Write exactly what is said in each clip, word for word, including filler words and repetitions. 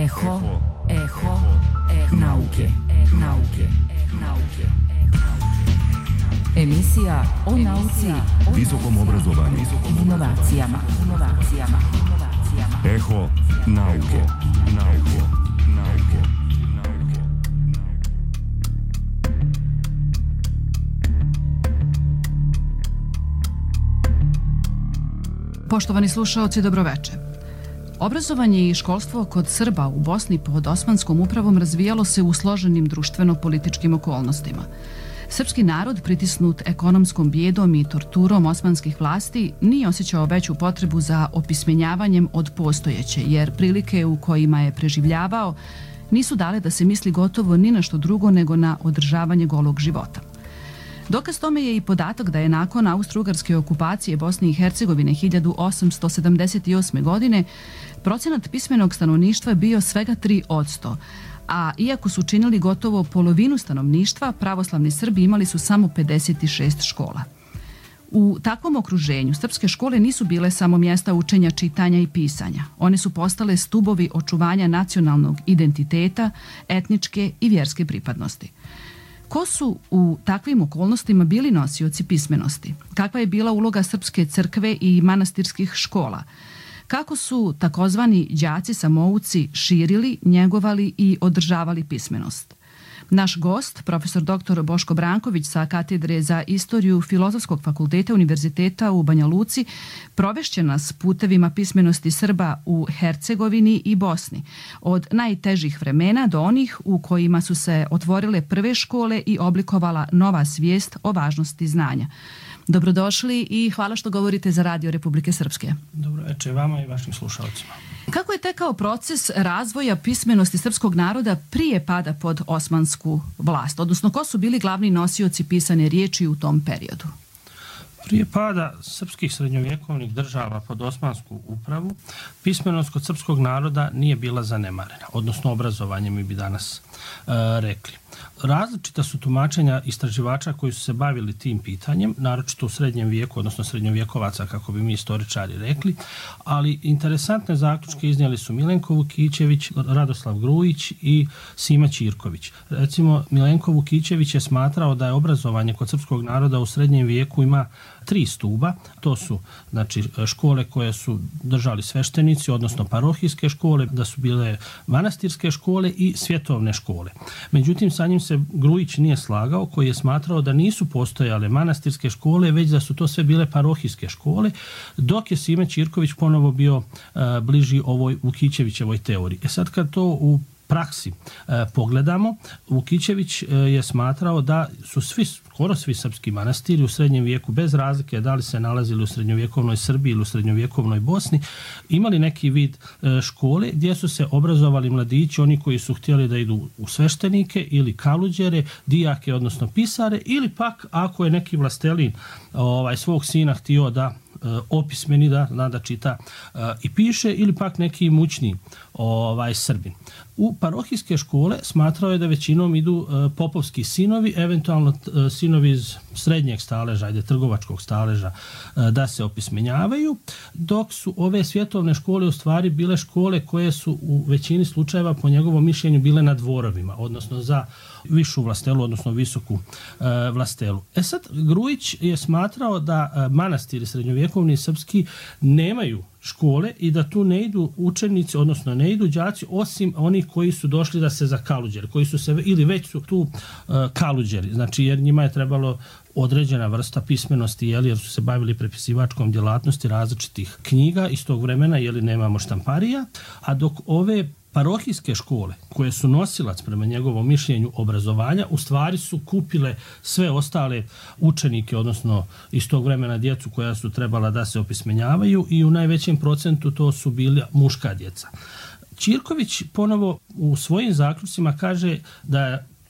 Eho, eho, eho nauke, nauke, nauke. Emisija o nauci, visokom obrazovanju, inovacijama, inovacijama, inovacijama. Eho nauke, nauke, nauke, nauke. Poštovani slušaoci, dobroveče. Obrazovanje i školstvo kod Srba u Bosni pod osmanskom upravom razvijalo se u složenim društveno-političkim okolnostima. Srpski narod, pritisnut ekonomskom bijedom i torturom osmanskih vlasti, nije osjećao veću potrebu za opismenjavanjem od postojeće, jer prilike u kojima je preživljavao nisu dale da se misli gotovo ni na što drugo nego na održavanje golog života. Dokaz tome je i podatak da je nakon austro-ugarske okupacije Bosne i Hercegovine hiljadu osamsto sedamdeset osme. godine procenat pismenog stanovništva bio svega tri posto, a iako su činili gotovo polovinu stanovništva, pravoslavni Srbi imali su samo pedeset šest škola. U takvom okruženju srpske škole nisu bile samo mjesta učenja čitanja i pisanja. One su postale stubovi očuvanja nacionalnog identiteta, etničke i vjerske pripadnosti. Ko su u takvim okolnostima bili nosioci pismenosti? Kakva je bila uloga srpske crkve i manastirskih škola? Kako su takozvani đaci samouci širili, njegovali i održavali pismenost? Naš gost, profesor doktor Boško Branković sa katedre za istoriju Filozofskog fakulteta Univerziteta u Banja Luci, provešće nas putevima pismenosti Srba u Hercegovini i Bosni, od najtežih vremena do onih u kojima su se otvorile prve škole i oblikovala nova svijest o važnosti znanja. Dobrodošli i hvala što govorite za Radio Republike Srpske. Dobro večer vama i vašim slušalcima. Kako je tekao proces razvoja pismenosti srpskog naroda prije pada pod osmansku vlast? Odnosno, ko su bili glavni nosioci pisane riječi u tom periodu? Prije pada srpskih srednjovjekovnih država pod osmansku upravu, pismenost kod srpskog naroda nije bila zanemarena, odnosno obrazovanje mi bi danas e, rekli. Različita su tumačenja istraživača koji su se bavili tim pitanjem, naročito u srednjem vijeku, odnosno srednjovjekovaca, kako bi mi istoričari rekli, ali interesantne zaključke iznijeli su Milenko Vukićević, Radoslav Grujić i Sima Ćirković. Recimo, Milenko Vukićević je smatrao da je obrazovanje kod srpskog naroda u srednjem vijeku ima tri stuba. To su znači, škole koje su držali sveštenici, odnosno parohijske škole, da su bile manastirske škole i svjetovne škole. Međutim, sa njim se Grujić nije slagao, koji je smatrao da nisu postojale manastirske škole, već da su to sve bile parohijske škole, dok je Sime Ćirković ponovo bio uh, bliži ovoj Vukićevićevoj teoriji. E sad kad to u praksi e, pogledamo, Vukićević e, je smatrao da su svi, skoro svi srpski manastiri u srednjem vijeku, bez razlike da li se nalazili u srednjovjekovnoj Srbiji ili u srednjovjekovnoj Bosni, imali neki vid e, škole gdje su se obrazovali mladići, oni koji su htjeli da idu u sveštenike ili kaluđere, dijake, odnosno pisare, ili pak ako je neki vlastelin ovaj, svog sina htio da opismeni, da, da, da čita uh, i piše, ili pak neki mućni ovaj, Srbin. U parohijske škole smatrao je da većinom idu uh, popovski sinovi, eventualno uh, sinovi iz srednjeg staleža, ajde trgovačkog staleža, uh, da se opismenjavaju, dok su ove svjetovne škole u stvari bile škole koje su u većini slučajeva po njegovom mišljenju bile na dvorovima, odnosno za višu vlastelu, odnosno visoku uh, vlastelu. E sad, Grujić je smatrao da uh, manastiri srednjovjekovni srpski nemaju škole i da tu ne idu učenici, odnosno ne idu đaci, osim onih koji su došli da se za kaluđeri, koji su se, ili već su tu uh, kaluđeri, znači jer njima je trebalo određena vrsta pismenosti, jeli, jer su se bavili prepisivačkom djelatnosti različitih knjiga iz tog vremena, jeli nemamo štamparija, a dok ove parohijske škole, koje su nosilac prema njegovom mišljenju obrazovanja, u stvari su kupile sve ostale učenike, odnosno iz tog vremena djecu koja su trebala da se opismenjavaju, i u najvećem procentu to su bila muška djeca. Ćirković ponovo u svojim zaključcima kaže da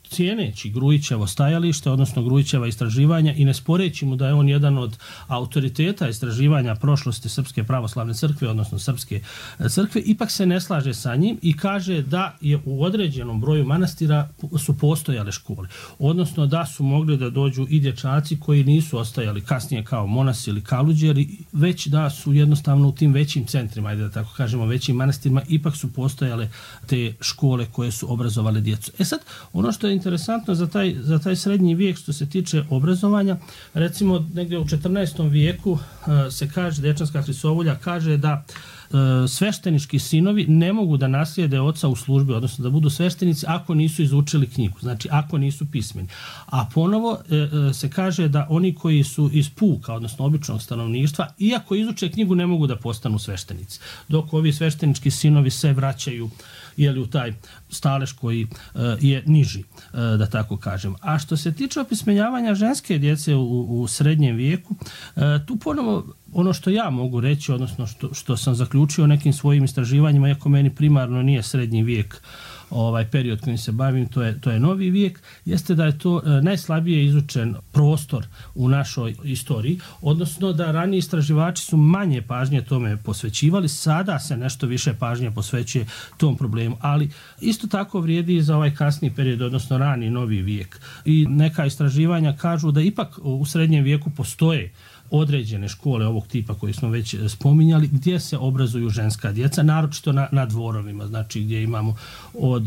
cijeneći Grujićevo stajalište, odnosno Grujićeva istraživanja i ne sporeći mu da je on jedan od autoriteta istraživanja prošlosti Srpske pravoslavne crkve, odnosno Srpske crkve, ipak se ne slaže sa njim i kaže da je u određenom broju manastira su postojale škole, odnosno da su mogli da dođu i dječaci koji nisu ostajali kasnije kao monasi ili kaluđeri, već da su jednostavno u tim većim centrima, ajde da tako kažemo, većim manastirima, ipak su postojale te škole koje su obrazovale djecu. E sad, ono što je interesantno za taj, za taj srednji vijek što se tiče obrazovanja, recimo negdje u četrnaestom vijeku uh, se kaže, Dečanska Hrisovulja kaže da sveštenički sinovi ne mogu da naslijede oca u službi, odnosno da budu sveštenici ako nisu izučili knjigu, znači ako nisu pismeni. A ponovo se kaže da oni koji su iz puka, odnosno običnog stanovništva, iako izuče knjigu ne mogu da postanu sveštenici. Dok ovi sveštenički sinovi se vraćaju jeli, u taj stalež koji je niži, da tako kažem. A što se tiče opismenjavanja ženske djece u, u srednjem vijeku, tu ponovo ono što ja mogu reći, odnosno što, što sam zaključio nekim svojim istraživanjima, iako meni primarno nije srednji vijek ovaj period kojim se bavim, to je, to je novi vijek, jeste da je to e, najslabije izučen prostor u našoj istoriji, odnosno da raniji istraživači su manje pažnje tome posvećivali, sada se nešto više pažnje posvećuje tom problemu, ali isto tako vrijedi i za ovaj kasni period, odnosno rani novi vijek. I neka istraživanja kažu da ipak u srednjem vijeku postoje određene škole ovog tipa koji smo već spominjali, gdje se obrazuju ženska djeca, naročito na, na dvorovima, znači gdje imamo od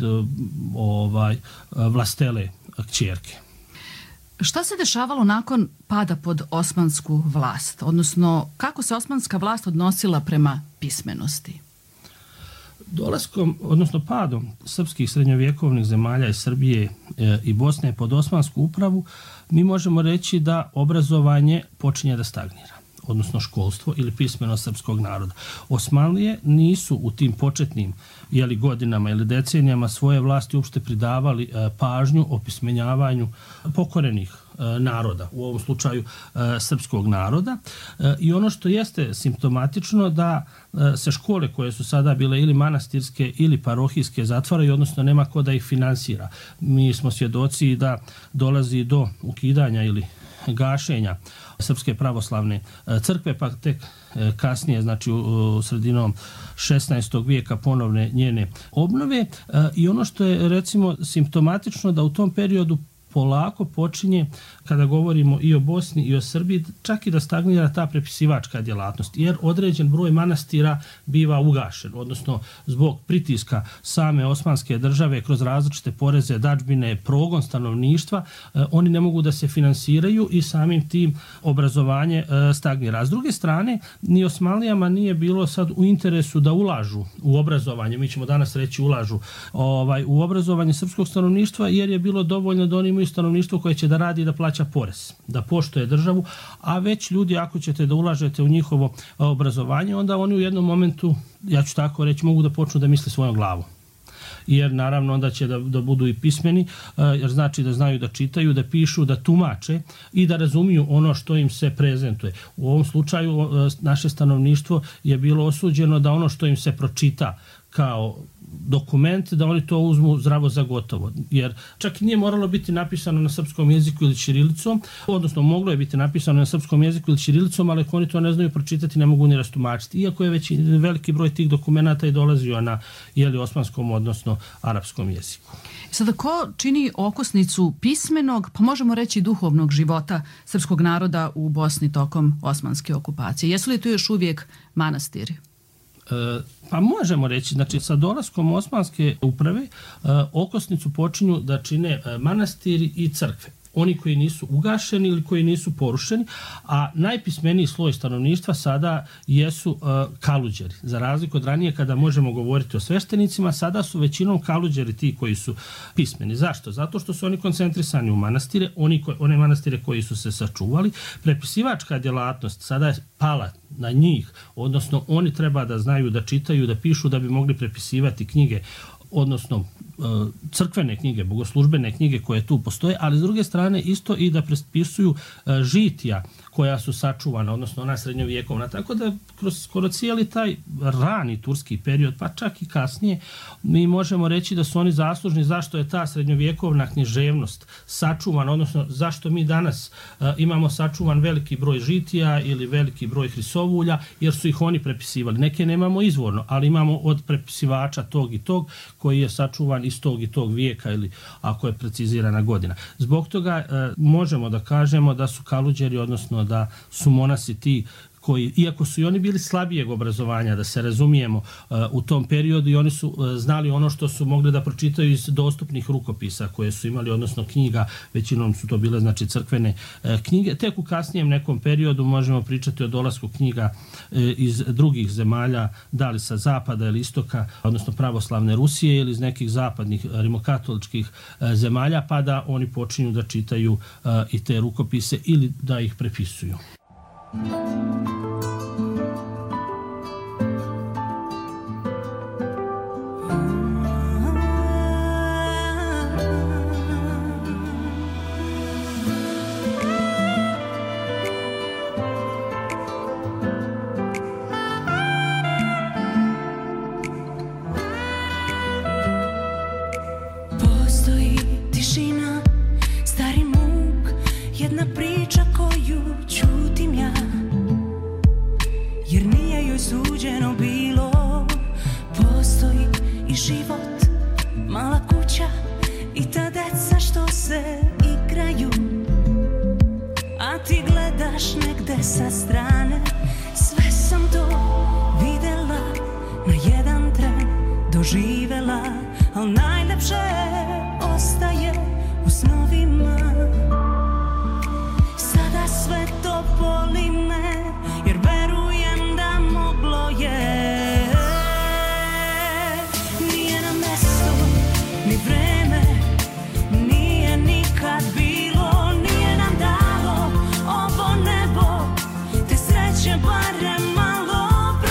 ovaj vlastele kćerke. Šta se dešavalo nakon pada pod osmansku vlast, odnosno kako se osmanska vlast odnosila prema pismenosti? Dolaskom, odnosno padom srpskih srednjovjekovnih zemalja iz Srbije e, i Bosne pod osmansku upravu, mi možemo reći da obrazovanje počinje da stagnira, odnosno školstvo ili pismenost srpskog naroda. Osmanlije nisu u tim početnim jeli, godinama ili decenijama svoje vlasti uopšte pridavali e, pažnju opismenjavanju pokorenih e, naroda, u ovom slučaju e, srpskog naroda. E, I ono što jeste simptomatično da e, se škole koje su sada bile ili manastirske ili parohijske zatvaraju, odnosno nema ko da ih finansira. Mi smo svjedoci da dolazi do ukidanja ili gašenja Srpske pravoslavne crkve, pa tek kasnije, znači u sredinom šesnaestog vijeka ponovne njene obnove. I ono što je recimo simptomatično da u tom periodu polako počinje, kada govorimo i o Bosni i o Srbiji, čak i da stagnira ta prepisivačka djelatnost, jer određen broj manastira biva ugašen, odnosno zbog pritiska same osmanske države kroz različite poreze, dadžbine, progon stanovništva, eh, oni ne mogu da se finansiraju i samim tim obrazovanje eh, stagnira. A s druge strane, ni Osmanlijama nije bilo sad u interesu da ulažu u obrazovanje, mi ćemo danas reći ulažu ovaj, u obrazovanje srpskog stanovništva, jer je bilo dovoljno da oni imaju stanovništvo koje će da radi i da plaća porez, da poštuje državu, a već ljudi, ako ćete da ulažete u njihovo obrazovanje, onda oni u jednom momentu, ja ću tako reći, mogu da počnu da misle svojom glavom. Jer naravno onda će da, da budu i pismeni, jer znači da znaju da čitaju, da pišu, da tumače i da razumiju ono što im se prezentuje. U ovom slučaju naše stanovništvo je bilo osuđeno da ono što im se pročita kao dokument, da oni to uzmu zdravo za gotovo. Jer čak nije moralo biti napisano na srpskom jeziku ili ćirilicom, odnosno moglo je biti napisano na srpskom jeziku ili ćirilicom, ali ako oni to ne znaju pročitati, ne mogu ni rastumačiti. Iako je već veliki broj tih dokumenata i dolazio na jeli, osmanskom, odnosno arapskom jeziku. Sada, ko čini okosnicu pismenog, pa možemo reći duhovnog života srpskog naroda u Bosni tokom osmanske okupacije? Jesu li to još uvijek manastiri? Pa možemo reći, znači sa dolaskom osmanske uprave okosnicu počinju da čine manastiri i crkve. Oni koji nisu ugašeni ili koji nisu porušeni, a najpismeniji sloj stanovništva sada jesu uh, kaluđeri. Za razliku od ranije kada možemo govoriti o sveštenicima, sada su većinom kaluđeri ti koji su pismeni. Zašto? Zato što su oni koncentrisani u manastire, oni ko, one manastire koji su se sačuvali. Prepisivačka djelatnost sada je pala na njih, odnosno oni treba da znaju da čitaju, da pišu da bi mogli prepisivati knjige, odnosno crkvene knjige, bogoslužbene knjige koje tu postoje, ali s druge strane isto i da prepisuju žitija koja su sačuvana, odnosno ona srednjovjekovna. Tako da kroz skoro cijeli taj rani turski period, pa čak i kasnije, mi možemo reći da su oni zaslužni zašto je ta srednjovjekovna književnost sačuvana, odnosno zašto mi danas uh, imamo sačuvan veliki broj žitija ili veliki broj hrisovulja, jer su ih oni prepisivali. Neke nemamo izvorno, ali imamo od prepisivača tog i tog koji je sačuvan iz tog i tog vijeka ili ako je precizirana godina. Zbog toga uh, možemo da kažemo da su Kaluđeri, odnosno da su monasi ti koji, iako su i oni bili slabijeg obrazovanja, da se razumijemo, uh, u tom periodu i oni su uh, znali ono što su mogli da pročitaju iz dostupnih rukopisa koje su imali, odnosno knjiga, većinom su to bile znači crkvene uh, knjige. Tek u kasnijem nekom periodu možemo pričati o dolasku knjiga uh, iz drugih zemalja, da li sa zapada ili istoka, odnosno pravoslavne Rusije ili iz nekih zapadnih rimokatoličkih uh, zemalja, pa da oni počinju da čitaju uh, i te rukopise ili da ih prepisuju. Postoji tišina, stari muk, jedna priča koju čutim ja, jer nije joj suđeno bilo. Postoji i život, mala kuća i ta deca što se igraju, a ti gledaš negde sa strane. Sve sam to videla, na jedan tren doživela, al najlepše ostaje u snovima. Sada sve to boli me, jer verujem da moglo je. Nije na mesto, ni vreme, nije nikad bilo, nije nam dalo ovo nebo, te sreće barem malo.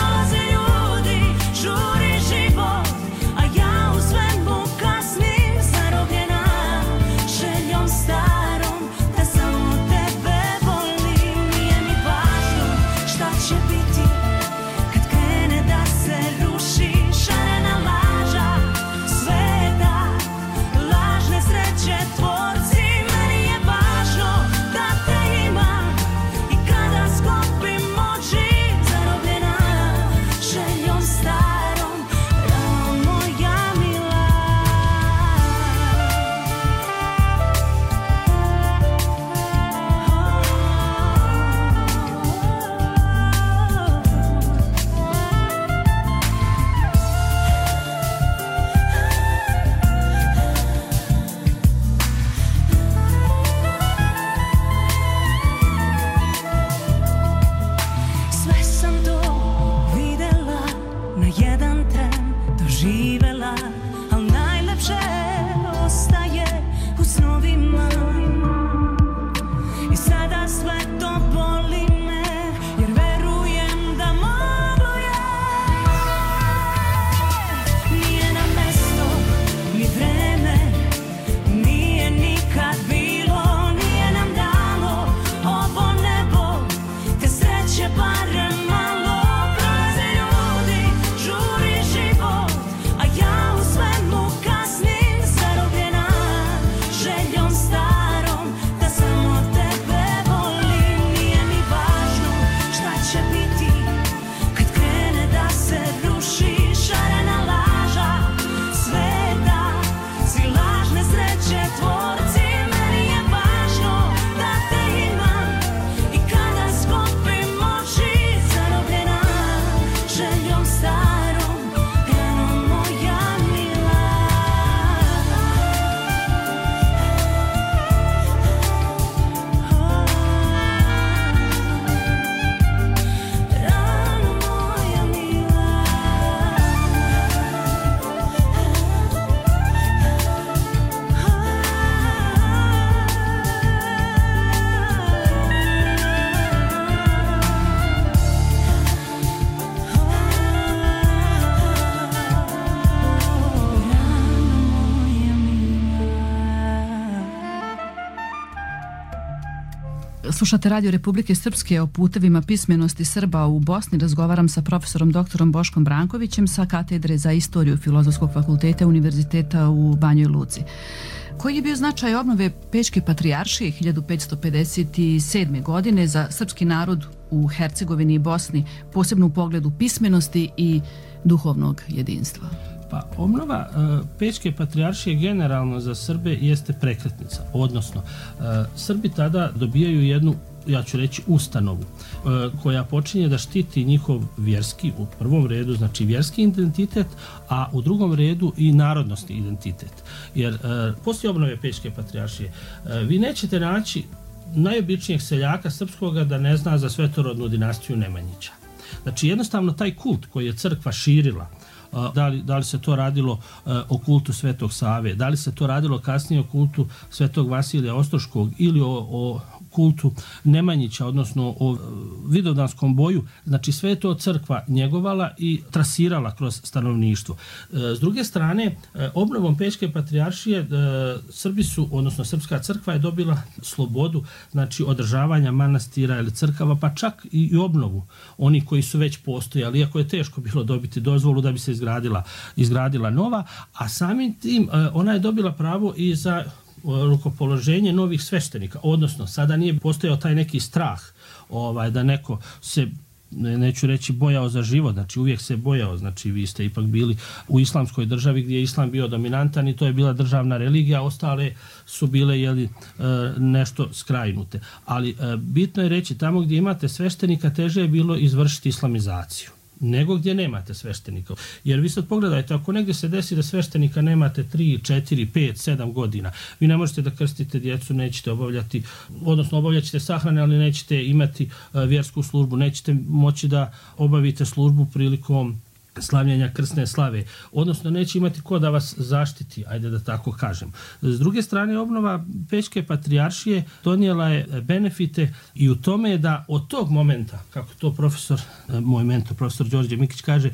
Slušate Radio Republike Srpske o putevima pismenosti Srba u Bosni. Razgovaram sa profesorom doktorom Boškom Brankovićem sa katedre za istoriju Filozofskog fakulteta Univerziteta u Banjoj Luci. Koji je bio značaj obnove Pećke patrijaršije hiljadu petsto pedeset sedme. godine za srpski narod u Hercegovini i Bosni, posebno u pogledu pismenosti i duhovnog jedinstva? Pa obnova uh, Pećke patrijaršije generalno za Srbe jeste prekretnica, odnosno uh, Srbi tada dobijaju jednu, ja ću reći, ustanovu uh, koja počinje da štiti njihov vjerski, u prvom redu znači vjerski identitet, a u drugom redu i narodnosni identitet. Jer uh, poslije obnove Pećke patrijaršije uh, vi nećete naći najobičnijeg seljaka srpskoga da ne zna za svetorodnu dinastiju Nemanjića. Znači jednostavno taj kult koji je crkva širila, Da li, da li se to radilo uh, o kultu Svetog Save, da li se to radilo kasnije o kultu Svetog Vasilija Ostroškog ili o, o kultu Nemanjića, odnosno o vidovdanskom boju, znači sve je to crkva njegovala i trasirala kroz stanovništvo. Uh, s druge strane, uh, obnovom Pećke patrijaršije uh, Srbi su, odnosno Srpska crkva je dobila slobodu, znači održavanja manastira ili crkava, pa čak i, i obnovu oni koji su već postojali, iako je teško bilo dobiti dozvolu da bi se izgradila, izgradila nova, a samim tim ona je dobila pravo i za rukopoloženje novih sveštenika, odnosno sada nije postojao taj neki strah ovaj, da neko se, neću reći bojao za život, znači uvijek se bojao, znači vi ste ipak bili u islamskoj državi gdje je islam bio dominantan i to je bila državna religija, ostale su bile jeli, nešto skrajnute. Ali bitno je reći, tamo gdje imate sveštenika teže je bilo izvršiti islamizaciju nego gdje nemate sveštenika. Jer vi sad pogledajte, ako negdje se desi da sveštenika nemate tri, četiri, pet, sedam godina, vi ne možete da krstite djecu, nećete obavljati, odnosno obavljat ćete sahrane, ali nećete imati uh, vjersku službu, nećete moći da obavite službu prilikom slavljenja krsne slave, odnosno neće imati ko da vas zaštiti, ajde da tako kažem. S druge strane, obnova Pećke patrijaršije donijela je benefite i u tome je da od tog momenta, kako to profesor, moj mentor, profesor Đorđe Mikić kaže,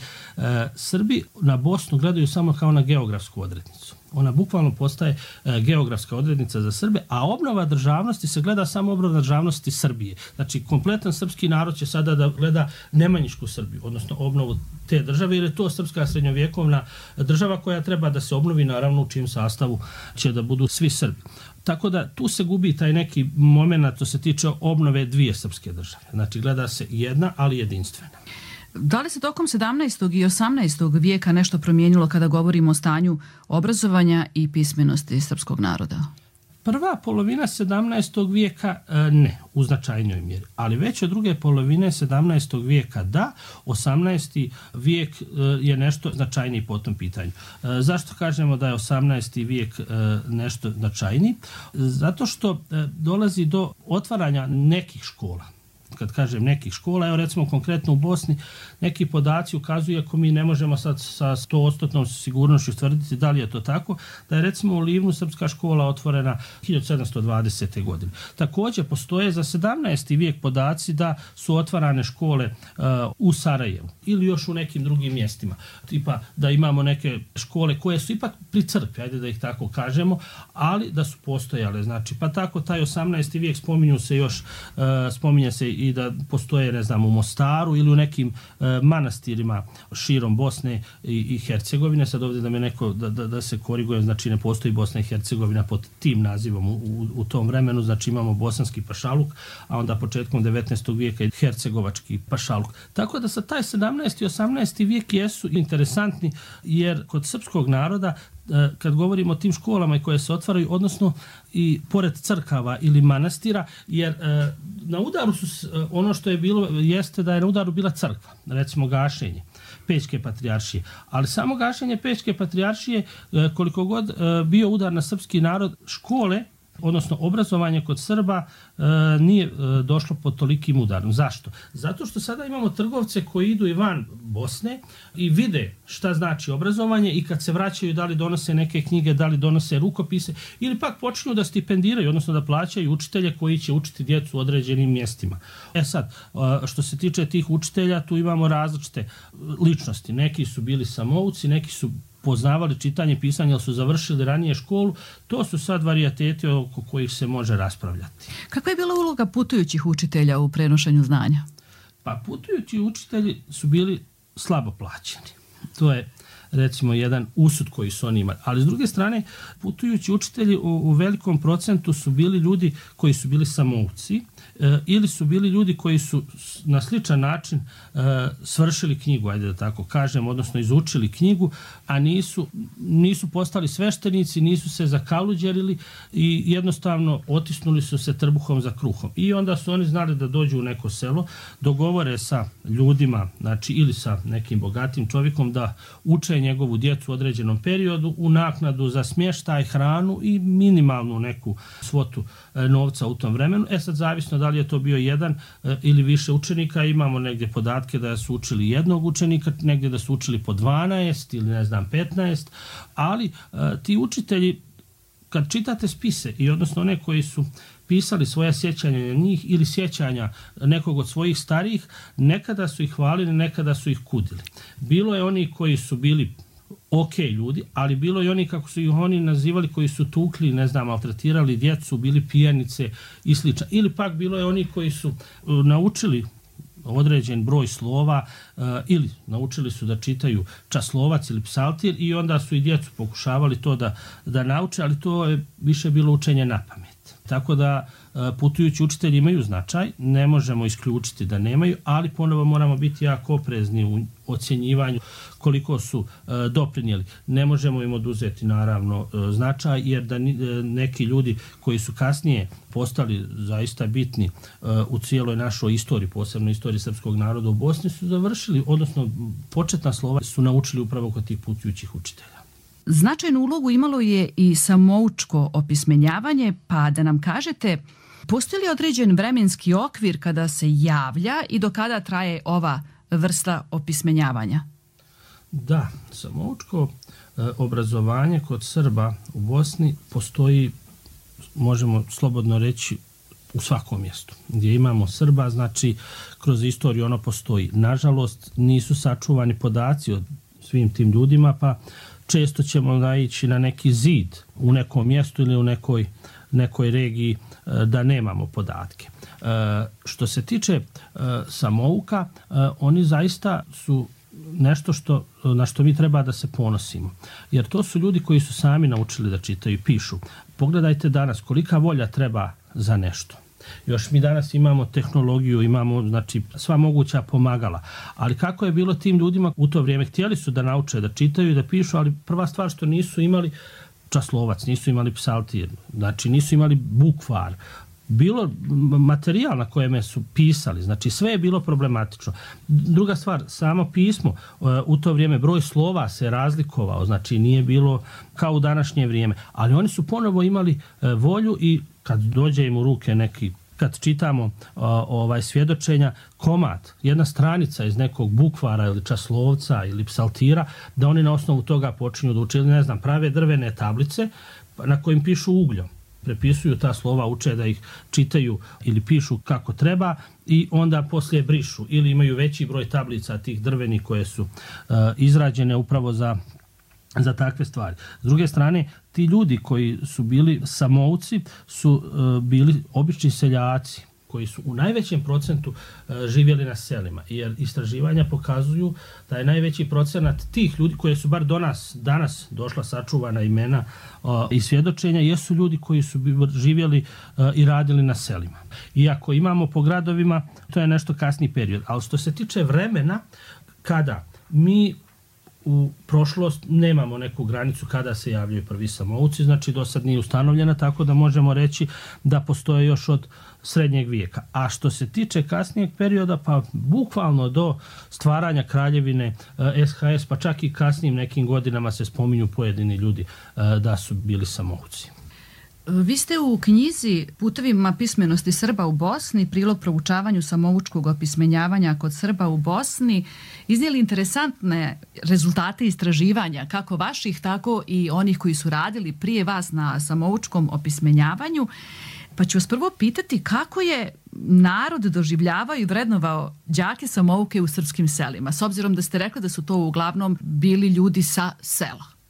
Srbi na Bosnu gledaju samo kao na geografsku odrednicu. Ona bukvalno postaje e, geografska odrednica za Srbe, a obnova državnosti se gleda samo obnova državnosti Srbije. Znači, kompletan srpski narod će sada da gleda Nemanjišku Srbiju, odnosno obnovu te države, jer je to srpska srednjovjekovna država koja treba da se obnovi, naravno u čijem sastavu će da budu svi Srbi. Tako da tu se gubi taj neki moment, to se tiče obnove dvije srpske države. Znači, gleda se jedna, ali jedinstvena. Da li se tokom sedamnaestog i osamnaestog vijeka nešto promijenilo kada govorimo o stanju obrazovanja i pismenosti srpskog naroda? Prva polovina sedamnaestog vijeka ne, u značajnoj mjeri, ali već od druge polovine sedamnaestog vijeka da, osamnaesti vijek je nešto značajniji po tom pitanju. Zašto kažemo da je osamnaesti vijek nešto značajniji? Zato što dolazi do otvaranja nekih škola. Kad kažem nekih škola, evo recimo konkretno u Bosni, neki podaci ukazuju, ako mi ne možemo sad sa sto posto sigurnošću tvrditi da li je to tako, da je recimo u Livnu srpska škola otvorena hiljadu sedamsto dvadesete. godine. Također postoje za sedamnaesti vijek podaci da su otvarane škole uh, u Sarajevu ili još u nekim drugim mjestima. Tipa da imamo neke škole koje su ipak pri crkvi, ajde da ih tako kažemo, ali da su postojale. Znači, pa tako taj osamnaesti vijek spominju se još, uh, spominje se i da postoje, ne znam, u Mostaru ili u nekim uh, manastirima širom Bosne i, i Hercegovine. Sad ovdje da me neko, da, da, da se korigujem, znači ne postoji Bosna i Hercegovina pod tim nazivom u, u, u tom vremenu, znači imamo bosanski pašaluk, a onda početkom devetnaestog vijeka i hercegovački pašaluk. Tako da sa taj sedamnaesti i osamnaesti vijek jesu interesantni, jer kod srpskog naroda kad govorimo o tim školama koje se otvaraju, odnosno i pored crkava ili manastira, jer e, na udaru su, ono što je bilo, jeste da je na udaru bila crkva, recimo gašenje Pećke patrijaršije. Ali samo gašenje Pećke patrijaršije, e, koliko god e, bio udar na srpski narod, škole, odnosno obrazovanje kod Srba e, nije e, došlo pod tolikim udarom. Zašto? Zato što sada imamo trgovce koji idu i van Bosne i vide šta znači obrazovanje i kad se vraćaju da li donose neke knjige, da li donose rukopise ili pak počnu da stipendiraju, odnosno da plaćaju učitelje koji će učiti djecu u određenim mjestima. E sad, e, što se tiče tih učitelja, tu imamo različite ličnosti. Neki su bili samouci, neki su poznavali čitanje i pisanje, ali su završili ranije školu, to su sad varijateti oko kojih se može raspravljati. Kakva je bila uloga putujućih učitelja u prenošenju znanja? Pa putujući učitelji su bili slabo plaćeni. To je recimo jedan usud koji su oni imali. Ali s druge strane, putujući učitelji u, u velikom procentu su bili ljudi koji su bili samouci e, ili su bili ljudi koji su na sličan način e, svršili knjigu, ajde da tako kažem, odnosno izučili knjigu, a nisu, nisu postali sveštenici, nisu se zakaluđerili i jednostavno otisnuli su se trbuhom za kruhom. I onda su oni znali da dođu u neko selo, dogovore sa ljudima, znači ili sa nekim bogatim čovjekom da uče njegovu djecu u određenom periodu u naknadu za smještaj, hranu i minimalnu neku svotu e, novca u tom vremenu. E sad zavisno da li je to bio jedan e, ili više učenika, imamo negdje podatke da su učili jednog učenika, negdje da su učili po dvanaest ili ne znam petnaest, ali e, ti učitelji, kad čitate spise i odnosno one koji su pisali svoja sjećanja na njih ili sjećanja nekog od svojih starijih, nekada su ih hvalili, nekada su ih kudili. Bilo je oni koji su bili ok ljudi, ali bilo je oni, kako su ih oni nazivali, koji su tukli, ne znam, maltretirali djecu, bili pijanice i slično. Ili pak bilo je oni koji su uh, naučili određen broj slova uh, ili naučili su da čitaju časlovac ili psaltir i onda su i djecu pokušavali to da, da nauče, ali to je više bilo učenje na pamet. Tako da putujući učitelji imaju značaj, ne možemo isključiti da nemaju, ali ponovo moramo biti jako oprezni u ocjenjivanju koliko su doprinijeli. Ne možemo im oduzeti naravno značaj, jer da neki ljudi koji su kasnije postali zaista bitni u cijeloj našoj istoriji, posebno istoriji srpskog naroda u Bosni, su završili, odnosno početna slova su naučili upravo kod tih putujućih učitelja. Značajnu ulogu imalo je i samoučko opismenjavanje, pa da nam kažete, postoji li određen vremenski okvir kada se javlja i do kada traje ova vrsta opismenjavanja? Da, samoučko e, obrazovanje kod Srba u Bosni postoji, možemo slobodno reći, u svakom mjestu. Gdje imamo Srba, znači kroz istoriju ono postoji. Nažalost, nisu sačuvani podaci o svim tim ljudima, pa često ćemo naići na neki zid u nekom mjestu ili u nekoj, nekoj regiji da nemamo podatke. E, što se tiče e, samouka, e, oni zaista su nešto što, na što mi treba da se ponosimo. Jer to su ljudi koji su sami naučili da čitaju i pišu. Pogledajte danas kolika volja treba za nešto. Još mi danas imamo tehnologiju, imamo znači sva moguća pomagala. Ali kako je bilo tim ljudima u to vrijeme? Htjeli su da nauče, da čitaju i da pišu, ali prva stvar što nisu imali časlovac, nisu imali psaltir, znači nisu imali bukvar. Bilo materijal na kojem su pisali, znači sve je bilo problematično. Druga stvar, samo pismo, u to vrijeme broj slova se razlikovao, znači nije bilo kao u današnje vrijeme, ali oni su ponovo imali volju i kad dođe im u ruke neki, kad čitamo uh, ovaj svjedočenja, komad, jedna stranica iz nekog bukvara ili časlovca ili psaltira, da oni na osnovu toga počinju da uče, ne znam, prave drvene tablice na kojim pišu ugljom. Prepisuju ta slova, uče da ih čitaju ili pišu kako treba i onda poslije brišu ili imaju veći broj tablica tih drvenih koje su uh, izrađene upravo za za takve stvari. S druge strane, ti ljudi koji su bili samouci su uh, bili obični seljaci koji su u najvećem procentu uh, živjeli na selima. Jer istraživanja pokazuju da je najveći procenat tih ljudi koji su bar do nas danas došla sačuvana imena uh, i svjedočenja, jesu ljudi koji su živjeli uh, i radili na selima. Iako imamo po gradovima, to je nešto kasni period. Ali što se tiče vremena, kada mi u prošlost nemamo neku granicu kada se javljaju prvi samouci, znači do sad nije ustanovljena, tako da možemo reći da postoje još od srednjeg vijeka. A što se tiče kasnijeg perioda, pa bukvalno do stvaranja kraljevine S H S, pa čak i kasnijim nekim godinama se spominju pojedini ljudi da su bili samouci. Vi ste u knjizi Putevima pismenosti Srba u Bosni, prilog proučavanju samoučkog opismenjavanja kod Srba u Bosni, iznijeli interesantne rezultate istraživanja, kako vaših, tako i onih koji su radili prije vas na samoučkom opismenjavanju. Pa ću vas prvo pitati kako je narod doživljavao i vrednovao đake samouke u srpskim selima, s obzirom da ste rekli da su to uglavnom bili ljudi sa sela.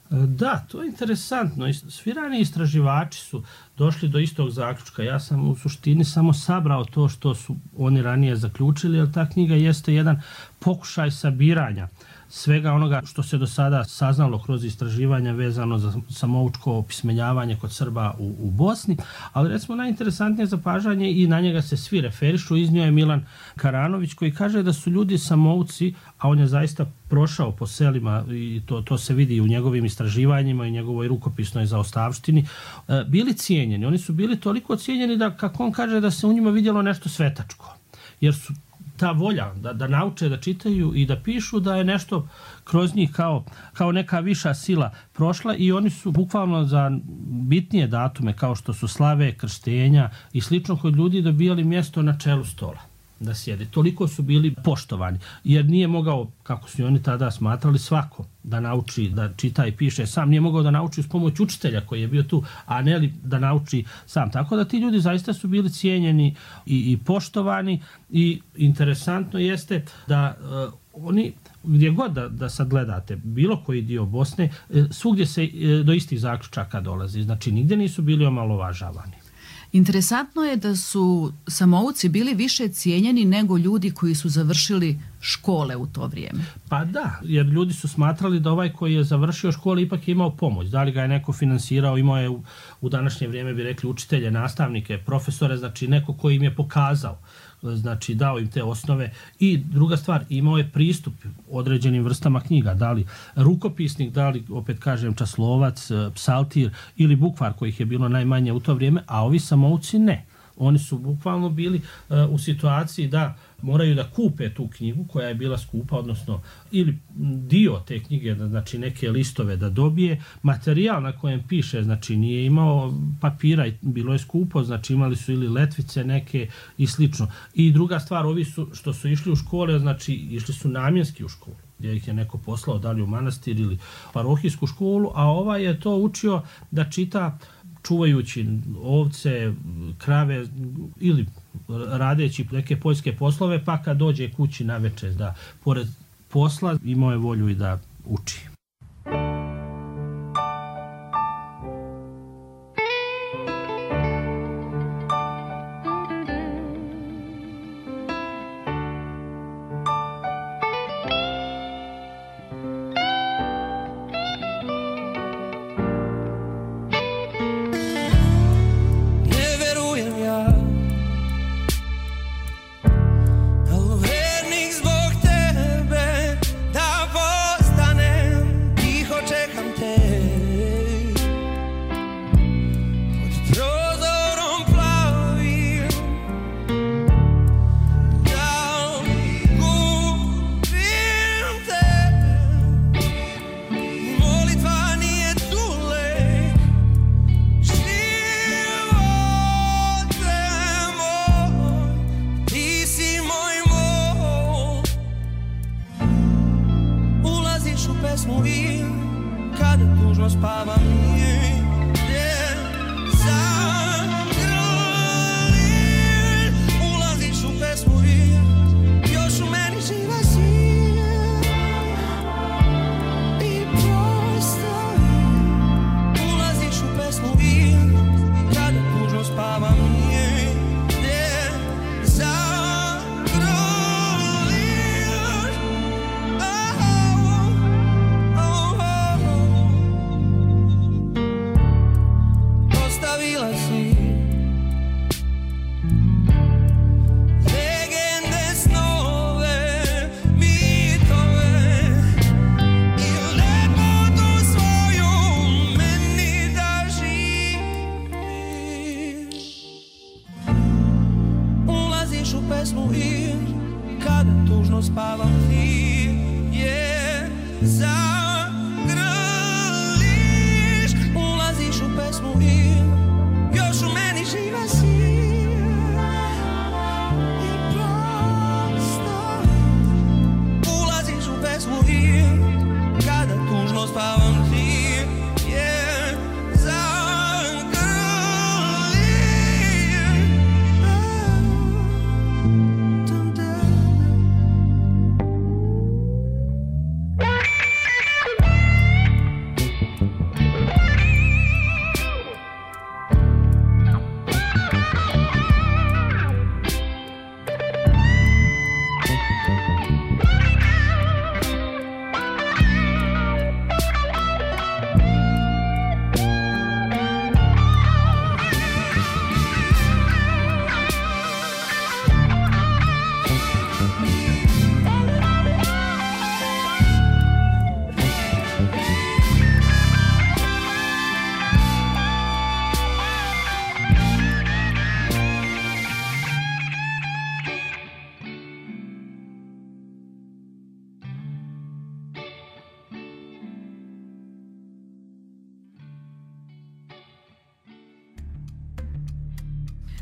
Da, to je interesantno. Svi rani istraživači su došli do istog zaključka. Ja sam u suštini samo sabrao to što su oni ranije zaključili, ali ta knjiga jeste jedan pokušaj sabiranja svega onoga što se do sada saznalo kroz istraživanja vezano za samoučko opismenjavanje kod Srba u, u Bosni, ali recimo najinteresantnije zapažanje i na njega se svi referišu, iznio je Milan Karanović koji kaže da su ljudi samouci, a on je zaista prošao po selima i to, to se vidi u njegovim istraživanjima i njegovoj rukopisnoj zaostavštini, bili cijenjeni. Oni su bili toliko cijenjeni da, kako on kaže, da se u njima vidjelo nešto svetačko, jer su ta volja da, da nauče, da čitaju i da pišu, da je nešto kroz njih kao, kao neka viša sila prošla i oni su bukvalno za bitnije datume kao što su slave, krštenja i slično kod ljudi dobijali mjesto na čelu stola da sjede. Toliko su bili poštovani, jer nije mogao, kako su oni tada smatrali, svako da nauči, da čita i piše sam, nije mogao da nauči uz pomoć učitelja koji je bio tu, a ne li da nauči sam. Tako da ti ljudi zaista su bili cijenjeni i, i poštovani i interesantno jeste da uh, oni, gdje god da, da sad gledate, bilo koji dio Bosne, svugdje se do istih zaključaka dolazi. Znači, nigdje nisu bili omalovažavani. Interesantno je da su samouci bili više cijenjeni nego ljudi koji su završili škole u to vrijeme. Pa da, jer ljudi su smatrali da ovaj koji je završio škole ipak je imao pomoć. Da li ga je neko finansirao, imao je u, u današnje vrijeme bi rekli učitelje, nastavnike, profesore, znači neko koji im je pokazao, znači dao im te osnove. I druga stvar, imao je pristup određenim vrstama knjiga, da li rukopisnik, da li, opet kažem, časlovac, psaltir ili bukvar kojih je bilo najmanje u to vrijeme, a ovi samouci ne. Oni su bukvalno bili uh, u situaciji da moraju da kupe tu knjigu koja je bila skupa, odnosno ili dio te knjige, znači neke listove da dobije, materijal na kojem piše, znači nije imao papira, bilo je skupo, znači imali su ili letvice neke i slično. I druga stvar, ovi su što su išli u škole, znači išli su namjenski u školu, gdje ih je neko poslao, da li u manastir ili parohijsku školu, a ovaj je to učio da čita čuvajući ovce, krave ili radeći neke poljske poslove, pa kad dođe kući na večer da pored posla imao je volju i da uči.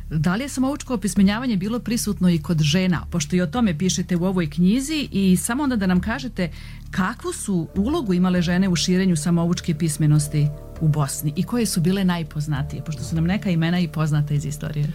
Da li je samoučko opismenjavanje bilo prisutno i kod žena, pošto i o tome pišete u ovoj knjizi, i samo onda da nam kažete kakvu su ulogu imale žene u širenju samoučke pismenosti u Bosni i koje su bile najpoznatije, pošto su nam neka imena i poznata iz istorije.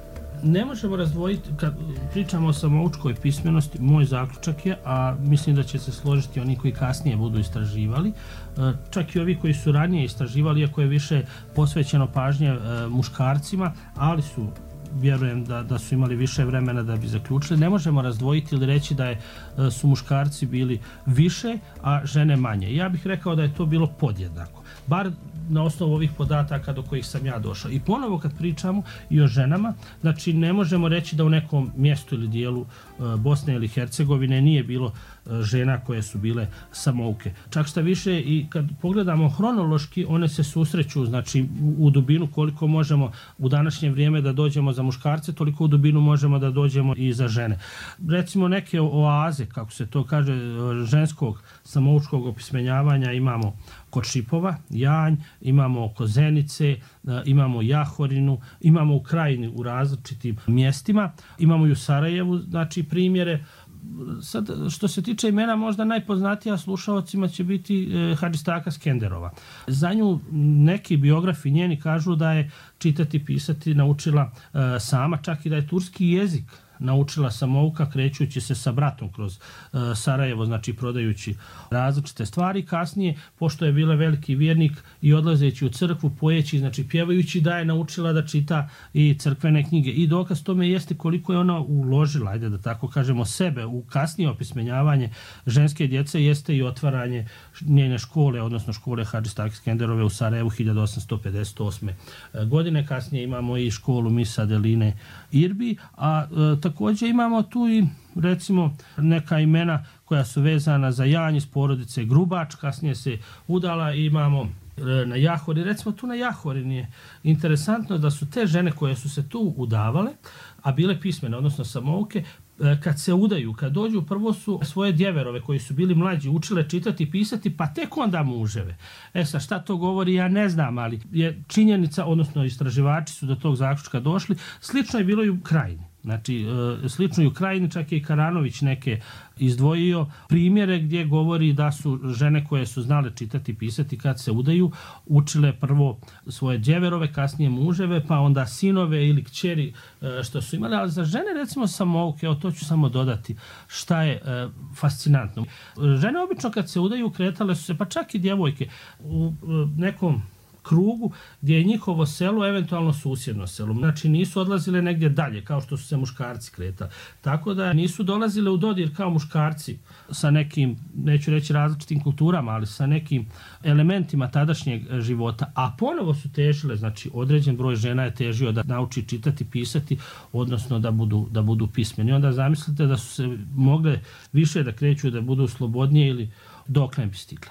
Ne možemo razdvojiti, kad pričamo o samoučkoj pismenosti, moj zaključak je, a mislim da će se složiti oni koji kasnije budu istraživali, čak i ovi koji su ranije istraživali, iako je više posvećeno pažnje muškarcima, ali su, vjerujem da, da su imali više vremena da bi zaključili. Ne možemo razdvojiti ili reći da je, su muškarci bili više, a žene manje. Ja bih rekao da je to bilo podjednako. Bar na osnovu ovih podataka do kojih sam ja došao. I ponovo kad pričamo i o ženama, znači ne možemo reći da u nekom mjestu ili dijelu Bosne ili Hercegovine nije bilo žena koje su bile samouke. Čak šta više, i kad pogledamo hronološki, one se susreću, znači u dubinu koliko možemo u današnje vrijeme da dođemo za muškarce, toliko u dubinu možemo da dođemo i za žene. Recimo neke oaze, kako se to kaže, ženskog samoučkog opismenjavanja imamo kod Šipova, Janj, imamo Kozenice, imamo Jahorinu, imamo u Krajini u različitim mjestima, imamo i u Sarajevu, znači primjere. Sad, što se tiče imena, možda najpoznatija slušaocima će biti e, Hadžistaka Skenderova. Za nju neki biografi njeni kažu da je čitati, pisati naučila e, sama, čak i da je turski jezik naučila samouka krećući se sa bratom kroz uh, Sarajevo, znači prodajući različite stvari. Kasnije, pošto je bila veliki vjernik i odlazeći u crkvu, pojeći, znači pjevajući, da je naučila da čita i crkvene knjige. I dokaz tome jeste koliko je ona uložila, ajde da tako kažemo, sebe u kasnije opismenjavanje ženske djece, jeste i otvaranje njene škole, odnosno škole Hadžistake Skenderove u Sarajevu hiljadu osamsto pedeset osme. godine. Kasnije imamo i školu Misa Adeline Irbi, a e, također imamo tu i recimo neka imena koja su vezana za Janj iz porodice Grubač, kasnije se udala i imamo na Jahori. Recimo tu na Jahorini je interesantno da su te žene koje su se tu udavale, a bile pismene, odnosno samouke, kad se udaju, kad dođu, prvo su svoje djeverove koji su bili mlađi učile čitati i pisati, pa tek onda muževe. E sad, šta to govori, ja ne znam, ali je činjenica, odnosno istraživači su do tog zaključka došli. Slično je bilo i u Krajini. Znači, slično i u Krajini, čak je i Karanović neke izdvojio primjere gdje govori da su žene koje su znale čitati i pisati kad se udaju, učile prvo svoje djeverove, kasnije muževe, pa onda sinove ili kćeri što su imali. Ali za žene, recimo samouke, evo to ću samo dodati, šta je e, fascinantno. Žene obično kad se udaju kretale su se, pa čak i djevojke, u e, nekom krugu gdje je njihovo selo eventualno susjedno selo. Znači nisu odlazile negdje dalje kao što su se muškarci kretali. Tako da nisu dolazile u dodir kao muškarci sa nekim, neću reći različitim kulturama, ali sa nekim elementima tadašnjeg života. A ponovo su težile, znači određen broj žena je težio da nauči čitati, pisati, odnosno da budu, da budu pismeni. Onda zamislite da su se mogle više da kreću, da budu slobodnije ili dokle bi stigle.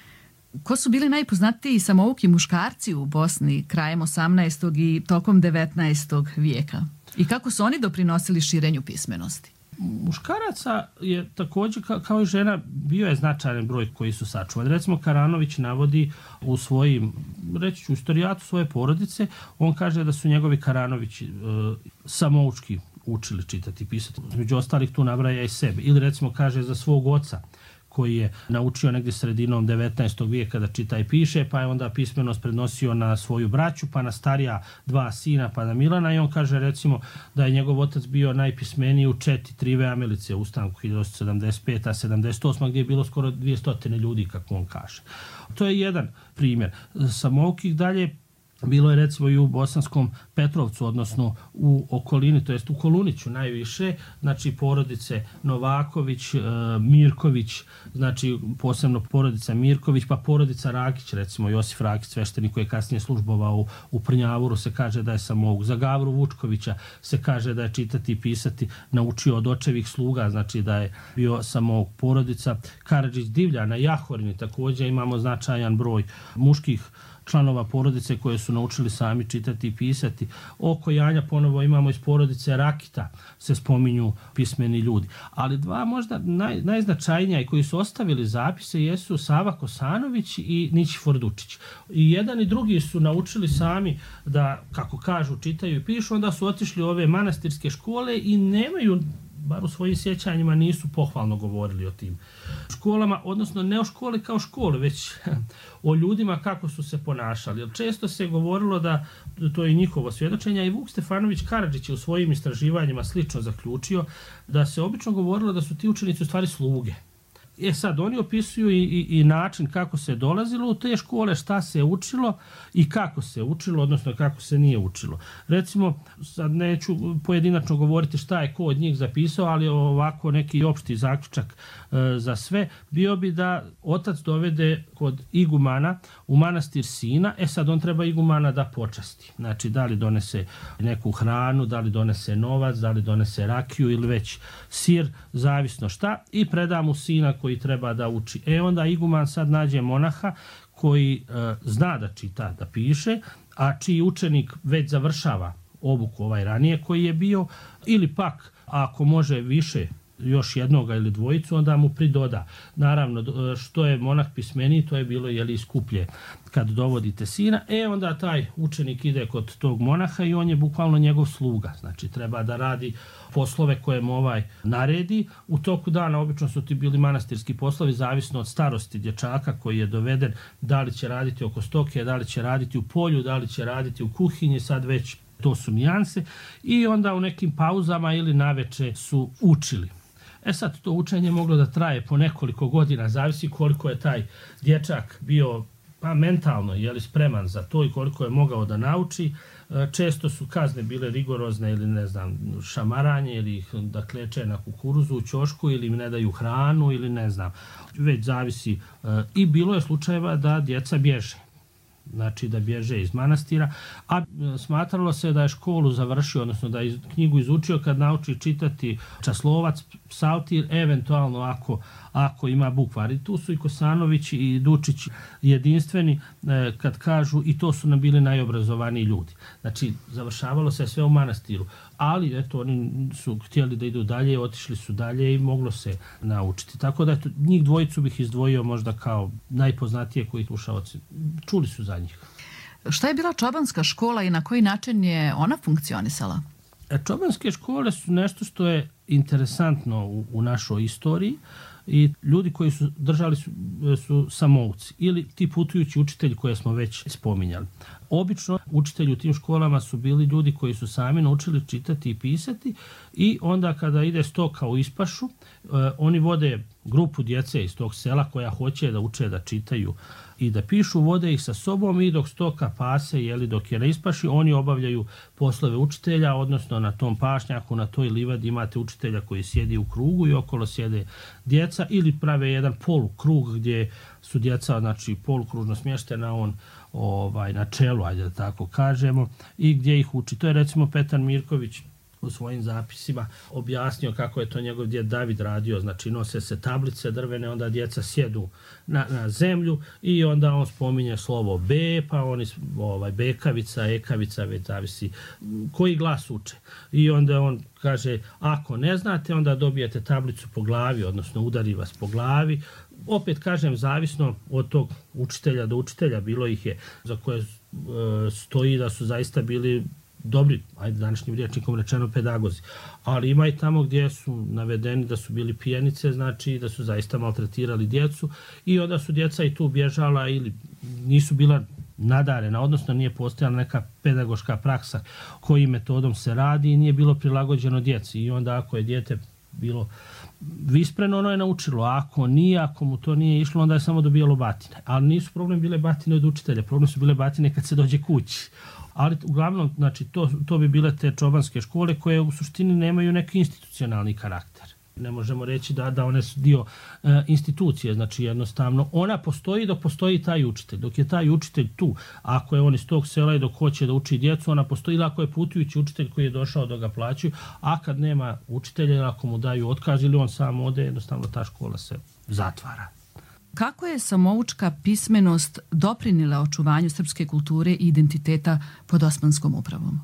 Ko su bili najpoznatiji samouki muškarci u Bosni krajem osamnaestog i tokom devetnaestog vijeka? I kako su oni doprinosili širenju pismenosti? Muškaraca je također kao i žena bio je značajan broj koji su sačuvali. Recimo Karanović navodi u svojim, reći ću, istorijatu svoje porodice, on kaže da su njegovi Karanovići e, samoučki učili čitati i pisati. Među ostalih tu nabraja i sebe. Ili recimo kaže za svog oca, koji je naučio negdje sredinom devetnaestog vijeka da čita i piše, pa je onda pismenost prednosio na svoju braću, pa na starija dva sina, pa na Milana, i on kaže recimo da je njegov otac bio najpismeniji u Četi Trive Amelice u ustanku hiljadu osamsto sedamdeset pete a sedamdeset osme gdje je bilo skoro dvjesto ljudi, kako on kaže. To je jedan primjer. Samoukih dalje bilo je recimo i u Bosanskom Petrovcu, odnosno u okolini, to jest u Koluniću najviše, znači porodice Novaković, e, Mirković, znači posebno porodica Mirković, pa porodica Rakić, recimo Josif Rakić, sveštenik koji je kasnije službovao u, u Prnjavuru, se kaže da je samouk. Za Gavru Vučkovića se kaže da je čitati i pisati naučio od očevih sluga, znači da je bio samouk. Porodica Karadžić Divlja na Jahorini također imamo značajan broj muških članova porodice koje su naučili sami čitati i pisati. Oko Janja ponovo imamo iz porodice Rakita se spominju pismeni ljudi. Ali dva možda naj, najznačajnija i koji su ostavili zapise jesu Sava Kosanović i Nićifor Dučić. I jedan i drugi su naučili sami da, kako kažu, čitaju i pišu, onda su otišli u ove manastirske škole i nemaju, bar u svojim sjećanjima, nisu pohvalno govorili o tim školama, odnosno ne o školi kao škole, već o ljudima kako su se ponašali. Jer često se govorilo da, to je njihovo svjedočenje, i Vuk Stefanović Karadžić je u svojim istraživanjima slično zaključio da se obično govorilo da su ti učenici u stvari sluge. E sad, oni opisuju i, i, i način kako se dolazilo u te škole, šta se učilo i kako se učilo, odnosno kako se nije učilo. Recimo, sad neću pojedinačno govoriti šta je ko od njih zapisao, ali ovako neki opšti zaključak e, za sve, bio bi da otac dovede kod igumana u manastir sina, e sad on treba igumana da počasti. Znači, da li donese neku hranu, da li donese novac, da li donese rakiju ili već sir, zavisno šta, i preda mu sina koji treba da uči. E onda iguman sad nađe monaha koji e, zna da čita, da piše, a čiji učenik već završava obuku ovaj ranije koji je bio, ili pak ako može više, još jednoga ili dvojicu, onda mu pridoda. Naravno, što je monah pismeniji, to je bilo jeli skuplje kad dovodite sina. E onda taj učenik ide kod tog monaha i on je bukvalno njegov sluga. Znači, treba da radi poslove koje mu ovaj naredi. U toku dana obično su ti bili manastirski poslovi, zavisno od starosti dječaka koji je doveden, da li će raditi oko stoke, da li će raditi u polju, da li će raditi u kuhinji, sad već to su nijanse. I onda u nekim pauzama ili naveče su učili. E sad, to učenje moglo da traje po nekoliko godina, zavisi koliko je taj dječak bio pa mentalno je li spreman za to i koliko je mogao da nauči. Često su kazne bile rigorozne ili ne znam, šamaranje ili ih da kleče na kukuruzu u ćošku ili im ne daju hranu ili ne znam, već zavisi. I bilo je slučajeva da djeca bježe. Znači da bježe iz manastira, a smatralo se da je školu završio, odnosno da je knjigu izučio kad nauči čitati časlovac, psaltir, eventualno ako, ako ima bukvar. I tu su i Kosanović i Dučić jedinstveni kad kažu i to su nam bili najobrazovaniji ljudi. Znači završavalo se sve u manastiru, ali eto oni su htjeli da idu dalje, otišli su dalje i moglo se naučiti. Tako da eto, njih dvojicu bih izdvojio možda kao najpoznatije koji slušaoci čuli su za njih. Šta je bila čobanska škola i na koji način je ona funkcionisala? E, čobanske škole su nešto što je interesantno u, u našoj istoriji i ljudi koji su držali su, su samouci ili ti putujući učitelji koje smo već spominjali. Obično učitelji u tim školama su bili ljudi koji su sami naučili čitati i pisati i onda kada ide stoka u ispašu, eh, oni vode grupu djece iz tog sela koja hoće da uče da čitaju i da pišu, vode ih sa sobom i dok stoka pase, jeli, dok je na ispaši, oni obavljaju poslove učitelja, odnosno na tom pašnjaku, na toj livadi imate učitelja koji sjedi u krugu i okolo sjede djeca ili prave jedan polukrug gdje su djeca, znači polukružno smještena, on ovaj, na čelu, ajde da tako kažemo, i gdje ih uči. To je recimo Petar Mirković u svojim zapisima objasnio kako je to njegov djed David radio, znači nose se tablice drvene, onda djeca sjedu na, na zemlju i onda on spominje slovo B, pa oni ovaj, bekavica, ekavica, već zavisi koji glas uče. I onda on kaže, ako ne znate, onda dobijete tablicu po glavi, odnosno udari vas po glavi. Opet kažem, zavisno od tog učitelja do učitelja, bilo ih je za koje e, stoji da su zaista bili dobri, ajde današnjim rječnikom rečeno pedagozi, ali ima i tamo gdje su navedeni da su bili pijenice, znači da su zaista maltretirali djecu i onda su djeca i tu bježala ili nisu bila nadarena, odnosno nije postojala neka pedagoška praksa kojim metodom se radi i nije bilo prilagođeno djeci i onda ako je dijete bilo vispreno, ono je naučilo, a ako nije, ako mu to nije išlo, onda je samo dobijalo batine. Ali nisu problem bile batine od učitelja, problem su bile batine kad se dođe kući. Ali uglavnom, znači, to, to bi bile te čobanske škole koje u suštini nemaju neki institucionalni karakter. Ne možemo reći da, da one su dio e, institucije, znači jednostavno ona postoji dok postoji taj učitelj. Dok je taj učitelj tu, ako je on iz tog sela i dok hoće da uči djecu, ona postoji, ili ako je putujući učitelj koji je došao da ga plaćaju, a kad nema učitelja, ako mu daju otkaz ili on sam ode, jednostavno ta škola se zatvara. Kako je samoučka pismenost doprinila očuvanju srpske kulture i identiteta pod osmanskom upravom?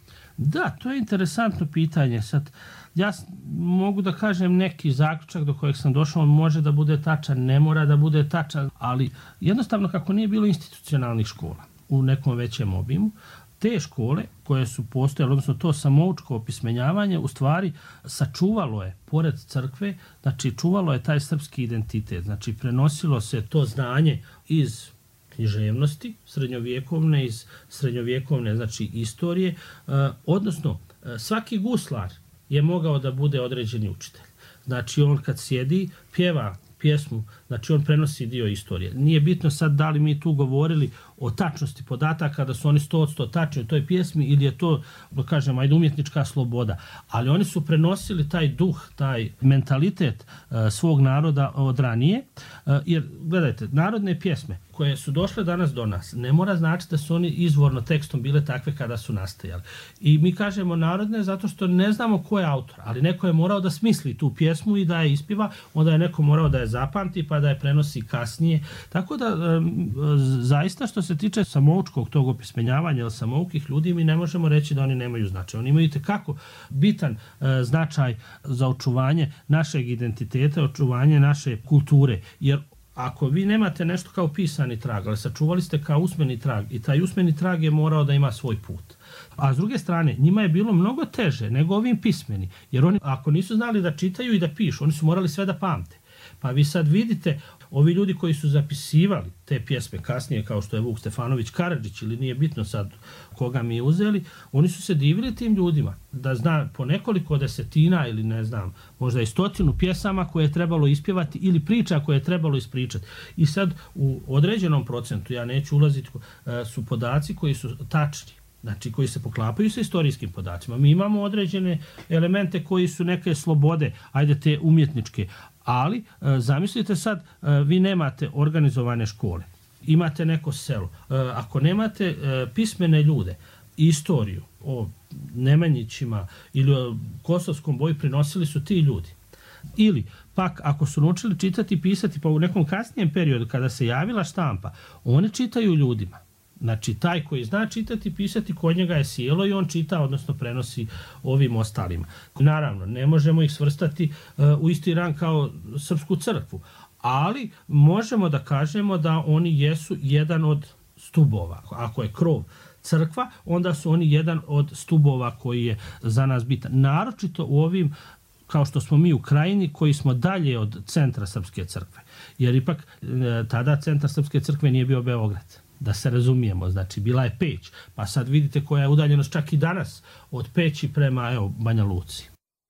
Da, to je interesantno pitanje. Sad, ja mogu da kažem neki zaključak do kojeg sam došao, on može da bude tačan, ne mora da bude tačan, ali jednostavno kako nije bilo institucionalnih škola u nekom većem obimu, te škole koje su postojale, odnosno to samoučko opismenjavanje, u stvari sačuvalo je, pored crkve, znači čuvalo je taj srpski identitet, znači prenosilo se to znanje iz književnosti srednjovjekovne, iz srednjovjekovne, znači istorije, odnosno svaki guslar je mogao da bude određeni učitelj. Znači on kad sjedi, pjeva pjesmu, znači on prenosi dio istorije. Nije bitno sad da li mi tu govorili o tačnosti podataka, da su oni sto posto tačni u toj pjesmi ili je to, da kažem, ajde, umjetnička sloboda. Ali oni su prenosili taj duh, taj mentalitet uh, svog naroda od ranije. Uh, jer, gledajte, narodne pjesme koje su došle danas do nas, ne mora znači da su oni izvorno tekstom bile takve kada su nastajali. I mi kažemo narodne zato što ne znamo ko je autor, ali neko je morao da smisli tu pjesmu i da je ispiva, onda je neko morao da je zapamti pa da je prenosi kasnije. Tako da, um, zaista što se tiče samoučkog tog opismenjavanja ili samoukih ljudi, mi ne možemo reći da oni nemaju značaj. Oni imaju itekako bitan uh, značaj za očuvanje našeg identiteta, očuvanje naše kulture, jer ako vi nemate nešto kao pisani trag, ali sačuvali ste kao usmeni trag i taj usmeni trag je morao da ima svoj put. A s druge strane, njima je bilo mnogo teže nego ovim pismeni, jer oni ako nisu znali da čitaju i da pišu, oni su morali sve da pamte. Pa vi sad vidite, ovi ljudi koji su zapisivali te pjesme kasnije, kao što je Vuk Stefanović Karadžić, ili nije bitno sad koga mi uzeli, oni su se divili tim ljudima, da zna po nekoliko desetina ili ne znam, možda i stotinu pjesama koje je trebalo ispjevati ili priča koje je trebalo ispričati. I sad u određenom procentu, ja neću ulaziti, su podaci koji su tačni, znači koji se poklapaju sa istorijskim podacima. Mi imamo određene elemente koji su neke slobode, ajde te umjetničke, ali zamislite sad, vi nemate organizovane škole, imate neko selo, ako nemate pismene ljude, istoriju o Nemanjićima ili o Kosovskom boju prinosili su ti ljudi. Ili pak ako su naučili čitati i pisati pa u nekom kasnijem periodu kada se javila štampa, oni čitaju ljudima. Znači, taj koji zna čitati i pisati, kod njega je sjelo i on čita, odnosno prenosi ovim ostalima. Naravno, ne možemo ih svrstati uh, u isti rang kao Srpsku crkvu, ali možemo da kažemo da oni jesu jedan od stubova. Ako je krov crkva, onda su oni jedan od stubova koji je za nas bitan. Naročito u ovim, kao što smo mi u Krajini, koji smo dalje od centra Srpske crkve. Jer ipak uh, tada centar Srpske crkve nije bio Beograd. Da se razumijemo, znači bila je Peć, pa sad vidite koja je udaljenost čak i danas od Peći prema, evo, Banja Luci.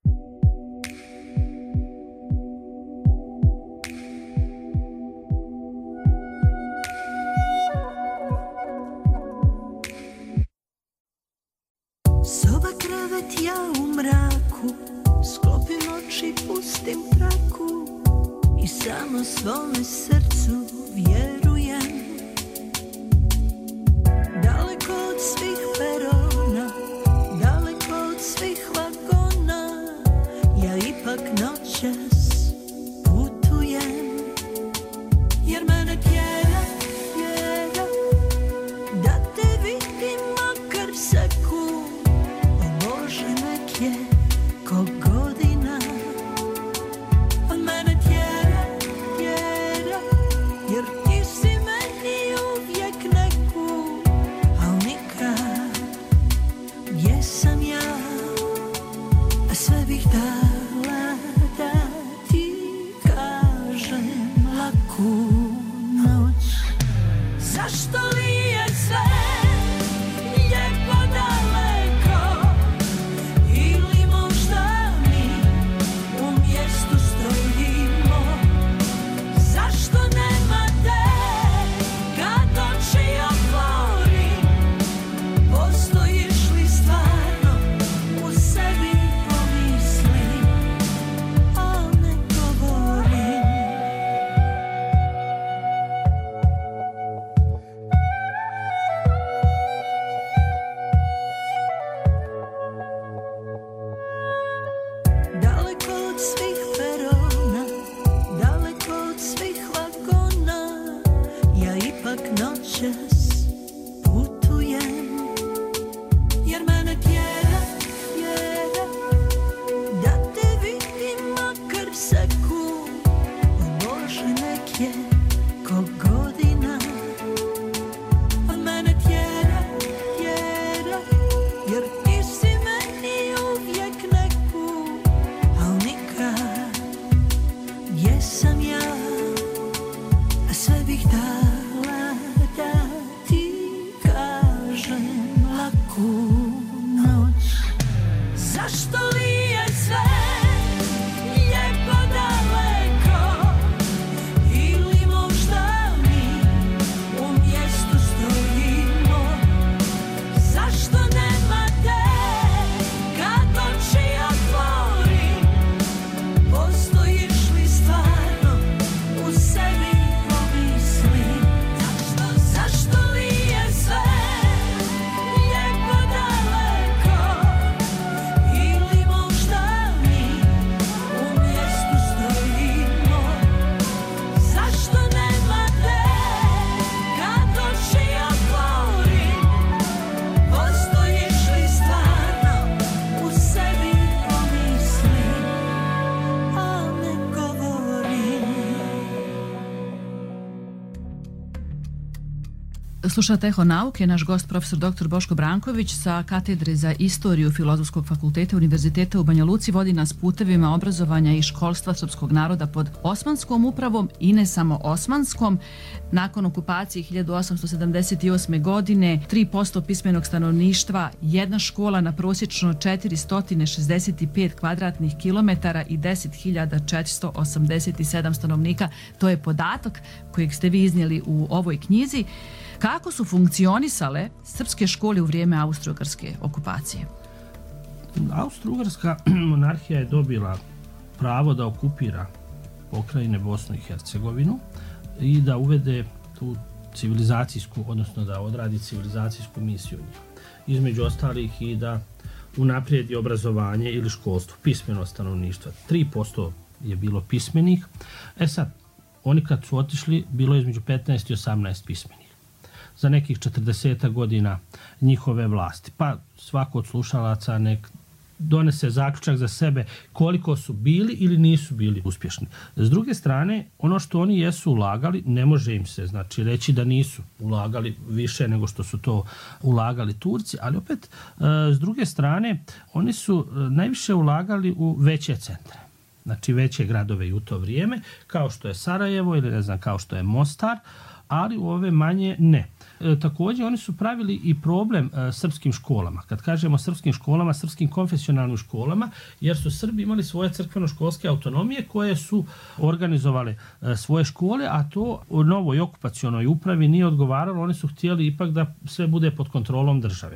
Soba, krevet, ja u mraku, sklopim oči, pustim traku i samo svome srcu vjerujem. Daleko od svih perona, daleko od svih vagona, ja ipak noćas putujem. Jer mene tjera, tjera, da te vidim makar sekund. O Bože, nek je ko godina. Od mene tjera, tjera, jer ti si meni uvijek neku. Gdje sam ja, a sve bih dala da ti bih dala da ti kažem laku noć. Zašto li je sve lijepo daleko, ili možda mi u mjestu stojimo? Zašto nema te kad oči otvorim? Postojiš li stvarno, u sebi pomislim? Zašto, zašto li je sve lijepo daleko, ili možda mi u mjestu stojimo? Zašto nema te kad oči otvorim? Postojiš li stvarno, u sebi pomislim, a ne govorim. Slušate Eho nauke, naš gost profesor doktor Boško Branković sa katedre za istoriju Filozofskog fakulteta Univerziteta u Banja Luci vodi nas putevima obrazovanja i školstva srpskog naroda pod osmanskom upravom i ne samo osmanskom. Nakon okupacije hiljadu osamsto sedamdeset osme. godine tri posto pismenog stanovništva, jedna škola na prosječno četiristo šezdeset pet kvadratnih kilometara i deset hiljada četiristo osamdeset sedam stanovnika. To je podatak kojeg ste vi iznijeli u ovoj knjizi. Kako su funkcionisale srpske škole u vrijeme austro-ugarske okupacije? Austro-ugarska monarhija je dobila pravo da okupira pokrajine Bosnu i Hercegovinu i da uvede tu civilizacijsku, odnosno da odradi civilizacijsku misiju. Između ostalih i da unaprijedi obrazovanje ili školstvo, pismeno stanovništva. tri posto je bilo pismenih. E sad, oni kad su otišli, bilo je između petnaest i osamnaest pismenih. Za nekih četrdeset godina njihove vlasti. Pa svako od slušalaca nek donese zaključak za sebe koliko su bili ili nisu bili uspješni. S druge strane, ono što oni jesu ulagali, ne može im se znači reći da nisu ulagali više nego što su to ulagali Turci, ali opet s druge strane, oni su najviše ulagali u veće centre. Znači veće gradove i u to vrijeme, kao što je Sarajevo ili ne znam, kao što je Mostar, ali u ove manje ne. E, također oni su pravili i problem e, srpskim školama. Kad kažemo srpskim školama, srpskim konfesionalnim školama, jer su Srbi imali svoje crkveno-školske autonomije koje su organizovali e, svoje škole, a to u novoj okupacionoj upravi nije odgovaralo. Oni su htjeli ipak da sve bude pod kontrolom države.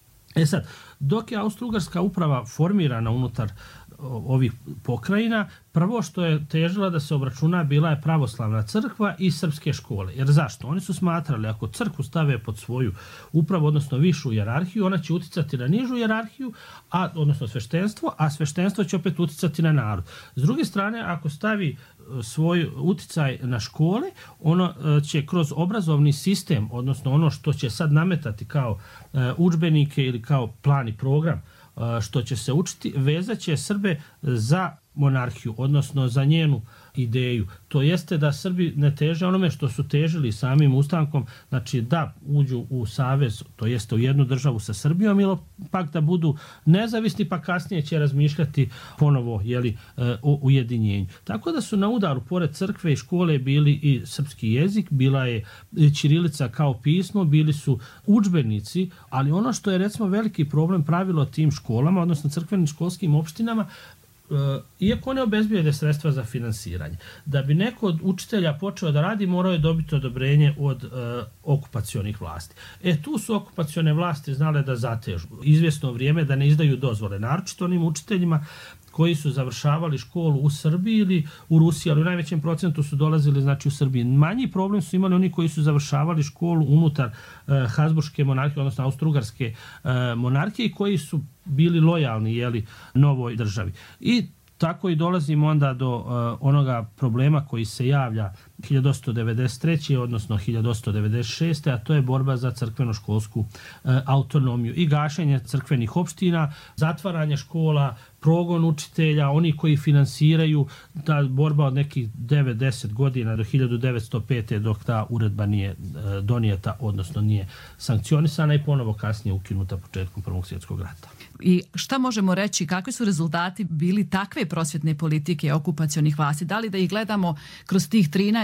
E sad, dok je Austro-ugarska uprava formirana unutar ovih pokrajina, prvo što je težila da se obračuna bila je pravoslavna crkva i srpske škole. Jer zašto? Oni su smatrali ako crkvu stave pod svoju upravu, odnosno višu hijerarhiju, ona će uticati na nižu hijerarhiju, a, odnosno sveštenstvo, a sveštenstvo će opet uticati na narod. S druge strane, ako stavi svoj uticaj na škole, ono će kroz obrazovni sistem, odnosno ono što će sad nametati kao udžbenike ili kao plan i program što će se učiti, vezat će Srbe za monarhiju, odnosno za njenu ideju. To jeste da Srbi ne teže onome što su težili samim ustankom, znači da uđu u savez, to jeste u jednu državu sa Srbijom, ili pak da budu nezavisni, pa kasnije će razmišljati ponovo jeli, o ujedinjenju. Tako da su na udaru, pored crkve i škole, bili i srpski jezik, bila je ćirilica kao pismo, bili su udžbenici, ali ono što je recimo veliki problem pravilo tim školama, odnosno crkvenim školskim opštinama, iako one obezbijede sredstva za finansiranje, da bi neko od učitelja počeo da radi, morao je dobiti odobrenje od uh, okupacionih vlasti. E, tu su okupacione vlasti znale da zatežu izvjesno vrijeme, da ne izdaju dozvole, naročito onim učiteljima koji su završavali školu u Srbiji ili u Rusiji, ali u najvećem procentu su dolazili znači u Srbiji. Manji problem su imali oni koji su završavali školu unutar uh, Habsburške monarhije, odnosno Austro-ugarske uh, monarhije, i koji su bili lojalni jeli, novoj državi. I tako i dolazimo onda do uh, onoga problema koji se javlja hiljadu osamsto devedeset treće. odnosno hiljadu osamsto devedeset šeste. a to je borba za crkveno-školsku uh, autonomiju i gašenje crkvenih opština, zatvaranje škola, progon učitelja, oni koji finansiraju, ta borba od nekih devet do deset godina do hiljadu devetsto pete. dok ta uredba nije uh, donijeta, odnosno nije sankcionisana i ponovo kasnije ukinuta početkom Prvog svjetskog rata. I šta možemo reći, kakvi su rezultati bili takve prosvjetne politike okupacionih vlasti? Da li da ih gledamo kroz tih trinaest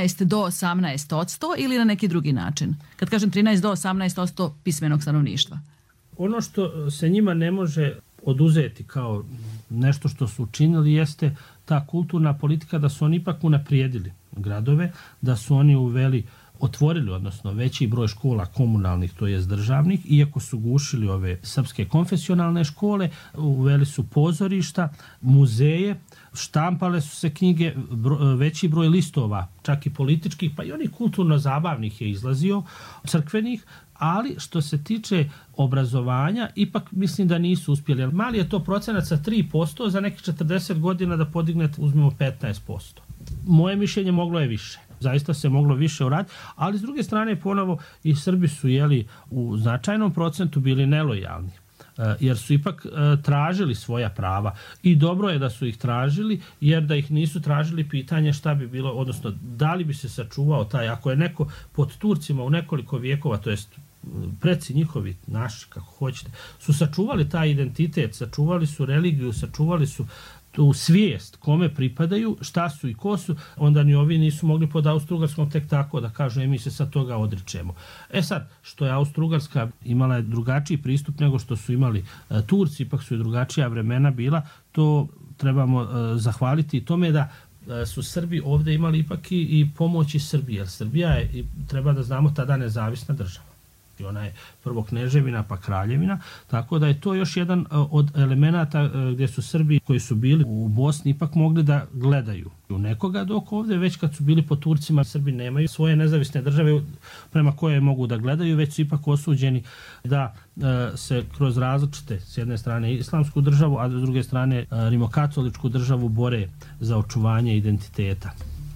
trinaest do osamnaest odsto ili na neki drugi način? Kad kažem trinaest do osamnaest odsto pismenog stanovništva. Ono što se njima ne može oduzeti kao nešto što su učinili jeste ta kulturna politika da su oni ipak unaprijedili gradove, da su oni uveli, otvorili, odnosno veći broj škola komunalnih, to jest državnih, iako su gušili ove srpske konfesionalne škole, uveli su pozorišta, muzeje, štampale su se knjige, bro, veći broj listova, čak i političkih, pa i onih kulturno-zabavnih je izlazio, crkvenih, ali što se tiče obrazovanja, ipak mislim da nisu uspjeli. Mali je to procenat sa tri posto, za nekih četrdeset godina da podignete, uzmemo petnaest posto. Moje mišljenje, moglo je više. Zaista se moglo više uraditi, ali s druge strane ponovo i Srbi su jeli u značajnom procentu bili nelojalni, jer su ipak tražili svoja prava i dobro je da su ih tražili, jer da ih nisu tražili, pitanje šta bi bilo, odnosno da li bi se sačuvao taj, ako je neko pod Turcima u nekoliko vijekova, to jest preci njihovi, naši, kako hoćete, su sačuvali taj identitet, sačuvali su religiju, sačuvali su tu svijest kome pripadaju, šta su i ko su, onda ni ovi nisu mogli pod Austro-Ugarskom tek tako da kažu, e, mi se sad toga odričemo. E sad, što je Austro-Ugarska imala drugačiji pristup nego što su imali e, Turci, ipak su i drugačija vremena bila, to trebamo e, zahvaliti tome da e, su Srbi ovdje imali ipak i, i pomoći Srbije, jer Srbija je, i treba da znamo, tada nezavisna država. I ona je prvo kneževina pa kraljevina, tako da je to još jedan od elemenata gdje su Srbi koji su bili u Bosni ipak mogli da gledaju u nekoga, dok ovdje već kad su bili po Turcima, Srbi nemaju svoje nezavisne države prema koje mogu da gledaju, već su ipak osuđeni da se kroz različite, s jedne strane islamsku državu, a s druge strane rimokatoličku državu bore za očuvanje identiteta.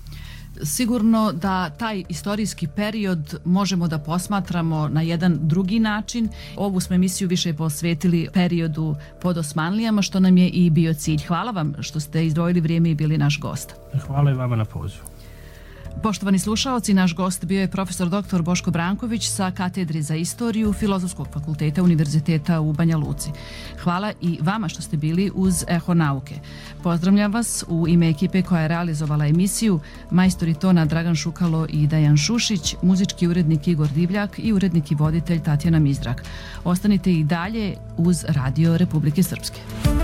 Sigurno da taj istorijski period možemo da posmatramo na jedan drugi način. Ovu smo emisiju više posvetili periodu pod Osmanlijama, što nam je i bio cilj. Hvala vam što ste izdvojili vrijeme i bili naš gost. Hvala i vama na pozivu. Poštovani slušaoci, naš gost bio je profesor doktor Boško Branković sa katedri za istoriju Filozofskog fakulteta Univerziteta u Banja Luci. Hvala i vama što ste bili uz Eho nauke. Pozdravljam vas u ime ekipe koja je realizovala emisiju, majstori tona Dragan Šukalo i Dajan Šušić, muzički urednik Igor Divljak i urednik i voditelj Tatjana Mizdrak. Ostanite i dalje uz Radio Republike Srpske.